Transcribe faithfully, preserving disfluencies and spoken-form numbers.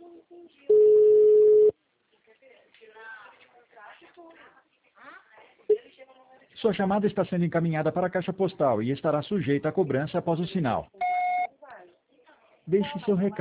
Sua chamada está sendo encaminhada para a caixa postal e estará sujeita a cobrança após o sinal. Deixe seu recado.